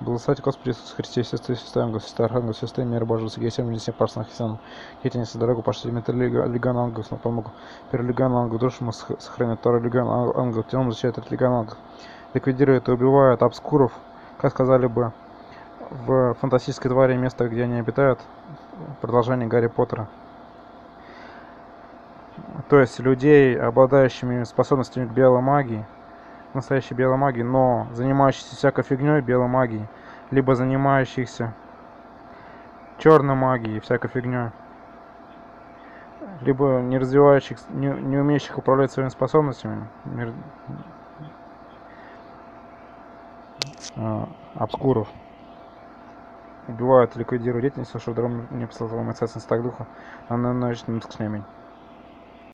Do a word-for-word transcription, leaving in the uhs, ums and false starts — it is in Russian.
Благословите Господи Иисус Христе, сестры, сестры, ангел, сестра, ангел, сестры, мир Божий, среди всем людей, парсных христиан, деятельности дорогу, пошли метр леган ангел, на помогу, первый леган ангел, душу мы сохранит, второй леган ангел, телом защищает от леган ангел, ликвидирует и убивает обскуров, как сказали бы в фантастической твари, место, где они обитают, продолжение Гарри Поттера. То есть людей, обладающими способностями к белой магии, настоящей белой магии, но занимающихся всякой фигней белой магии, либо занимающихся черной магией, всякой фигней, либо не развивающих, не, не умеющих управлять своими способностями, мир, а, обскуров, убивают, ликвидируют деятельность, что вдруг не послал вам так духа, а на ночь не